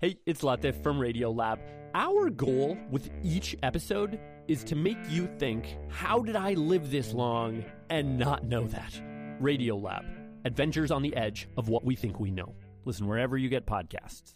Hey, it's Latif from Radiolab. Our goal with each episode is to make you think, how did I live this long and not know that? Radiolab, adventures on the edge of what we think we know. Listen wherever you get podcasts.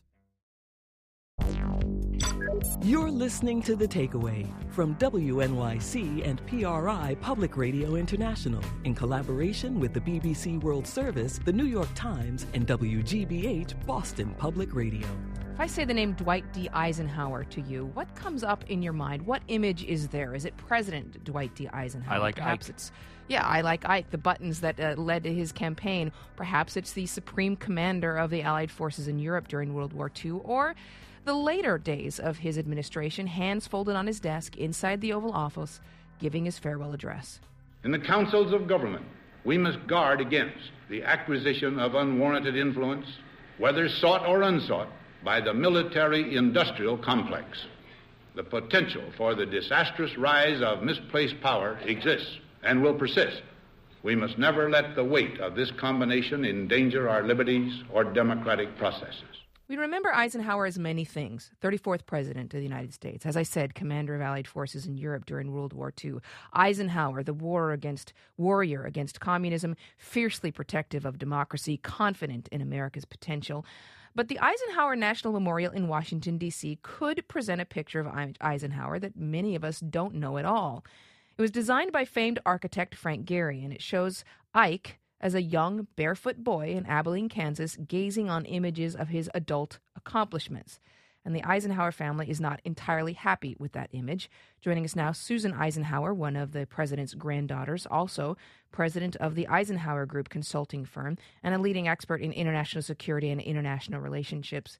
You're listening to The Takeaway from WNYC and PRI Public Radio International in collaboration with the BBC World Service, the New York Times, and WGBH Boston Public Radio. If I say the name Dwight D. Eisenhower to you, what comes up in your mind? What image is there? Is it President Dwight D. Eisenhower? I like Perhaps Ike. I like Ike, the buttons that led to his campaign. Perhaps it's the supreme commander of the Allied forces in Europe during World War II, or the later days of his administration, hands folded on his desk inside the Oval Office, giving his farewell address. In the councils of government, we must guard against the acquisition of unwarranted influence, whether sought or unsought, by the military-industrial complex. The potential for the disastrous rise of misplaced power exists and will persist. We must never let the weight of this combination endanger our liberties or democratic processes. We remember Eisenhower as many things. 34th President of the United States. As I said, commander of Allied forces in Europe during World War II. Eisenhower, the warrior against communism, fiercely protective of democracy, confident in America's potential. But the Eisenhower National Memorial in Washington, D.C. could present a picture of Eisenhower that many of us don't know at all. It was designed by famed architect Frank Gehry, and it shows Ike as a young, barefoot boy in Abilene, Kansas, gazing on images of his adult accomplishments. And the Eisenhower family is not entirely happy with that image. Joining us now, Susan Eisenhower, one of the president's granddaughters, also president of the Eisenhower Group consulting firm and a leading expert in international security and international relations.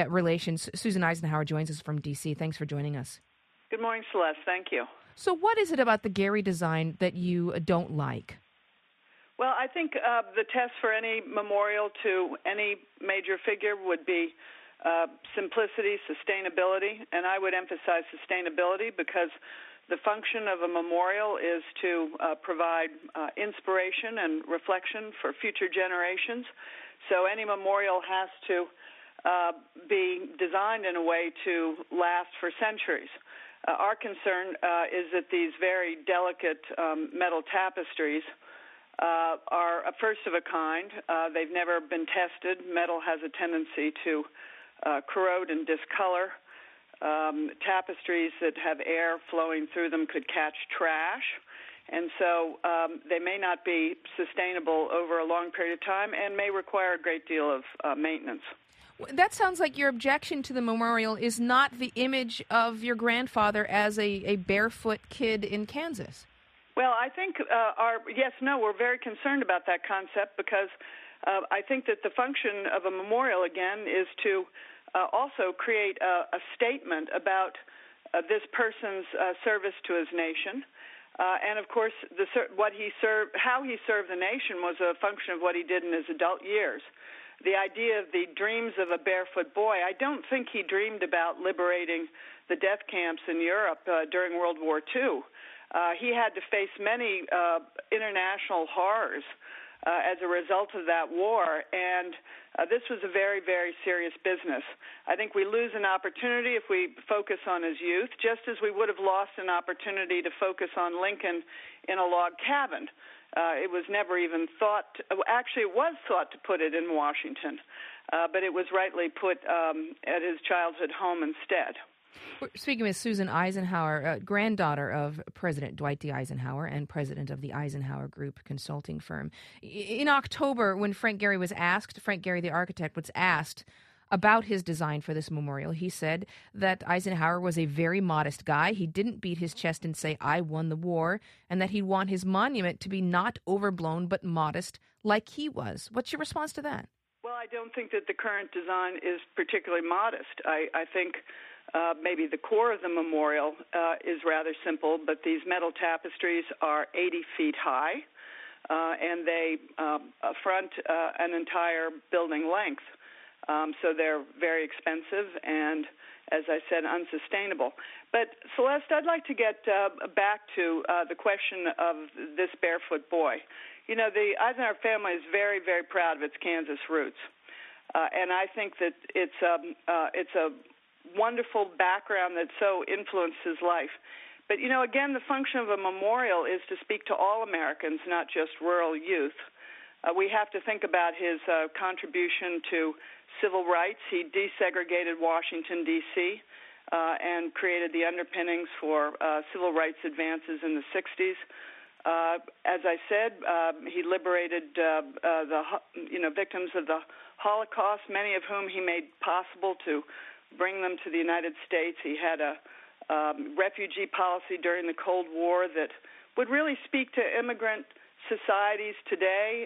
Susan Eisenhower joins us from D.C. Thanks for joining us. Good morning, Celeste. Thank you. So what is it about the Gehry design that you don't like? Well, I think the test for any memorial to any major figure would be simplicity, sustainability, and I would emphasize sustainability because the function of a memorial is to provide inspiration and reflection for future generations. So any memorial has to be designed in a way to last for centuries. Our concern is that these very delicate metal tapestries are a first of a kind. They've never been tested. Metal has a tendency to corrode and discolor. Tapestries that have air flowing through them could catch trash. And so they may not be sustainable over a long period of time and may require a great deal of maintenance. That sounds like your objection to the memorial is not the image of your grandfather as a barefoot kid in Kansas. Well, I think we're very concerned about that concept because I think that the function of a memorial, again, is to also create a statement about this person's service to his nation. And, of course, how he served the nation was a function of what he did in his adult years. The idea of the dreams of a barefoot boy, I don't think he dreamed about liberating the death camps in Europe during World War II. He had to face many international horrors as a result of that war, and this was a very, very serious business. I think we lose an opportunity if we focus on his youth, just as we would have lost an opportunity to focus on Lincoln in a log cabin. It was never even thought, actually it was thought to put it in Washington, but it was rightly put at his childhood home instead. We're speaking with Susan Eisenhower, granddaughter of President Dwight D. Eisenhower and president of the Eisenhower Group consulting firm. In October, when Frank Gehry, the architect, was asked about his design for this memorial, he said that Eisenhower was a very modest guy. He didn't beat his chest and say, "I won the war," and that he'd want his monument to be not overblown but modest like he was. What's your response to that? Well, I don't think that the current design is particularly modest. I think maybe the core of the memorial is rather simple, but these metal tapestries are 80 feet high, and they front an entire building length. So they're very expensive and, as I said, unsustainable. But, Celeste, I'd like to get back to the question of this barefoot boy. You know, the Eisenhower family is very, very proud of its Kansas roots. And I think that it's a wonderful background that so influenced his life. But, again, the function of a memorial is to speak to all Americans, not just rural youth. We have to think about his contribution to civil rights. He desegregated Washington, D.C., and created the underpinnings for civil rights advances in the 60s. As I said, he liberated the victims of the Holocaust, many of whom he made possible to bring them to the United States. He had a refugee policy during the Cold War that would really speak to immigrant societies today,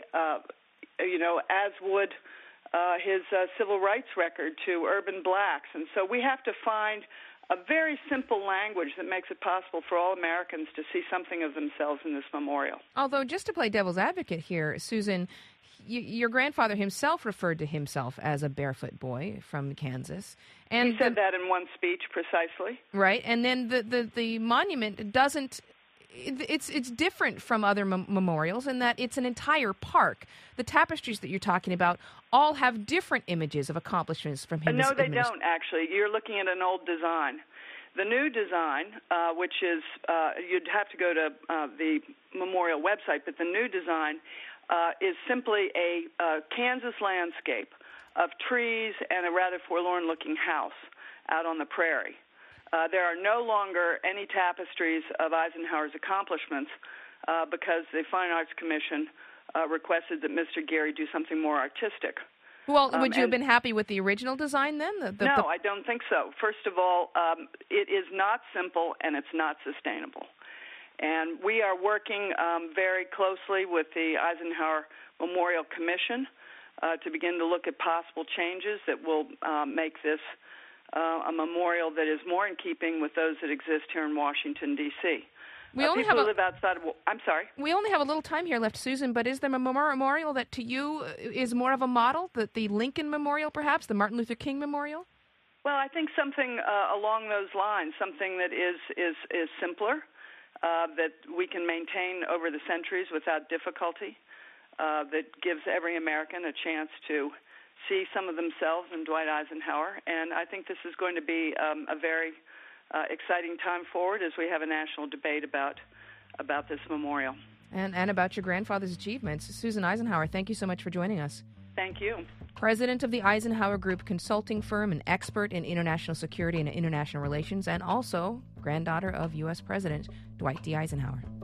as would his civil rights record to urban blacks. And so we have to find a very simple language that makes it possible for all Americans to see something of themselves in this memorial. Although, just to play devil's advocate here, Susan, your grandfather himself referred to himself as a barefoot boy from Kansas. And he said that in one speech, precisely. Right, and then the monument doesn't... It's different from other memorials in that it's an entire park. The tapestries that you're talking about all have different images of accomplishments from him. No, they don't, actually. You're looking at an old design. The new design, which is, you'd have to go to the memorial website, but the new design is simply a Kansas landscape of trees and a rather forlorn-looking house out on the prairie. There are no longer any tapestries of Eisenhower's accomplishments because the Fine Arts Commission requested that Mr. Gehry do something more artistic. Well, would you have been happy with the original design then? No, I don't think so. First of all, it is not simple and it's not sustainable. And we are working very closely with the Eisenhower Memorial Commission to begin to look at possible changes that will make this a memorial that is more in keeping with those that exist here in Washington, D.C. People who live outside of... I'm sorry? We only have a little time here left, Susan, but is there a memorial that to you is more of a model, the Lincoln Memorial perhaps, the Martin Luther King Memorial? Well, I think something along those lines, something that is simpler, that we can maintain over the centuries without difficulty, that gives every American a chance to see some of themselves in Dwight Eisenhower. And I think this is going to be a very exciting time forward as we have a national debate about this memorial. And about your grandfather's achievements. Susan Eisenhower, thank you so much for joining us. Thank you. President of the Eisenhower Group consulting firm, an expert in international security and international relations, and also granddaughter of U.S. President Dwight D. Eisenhower.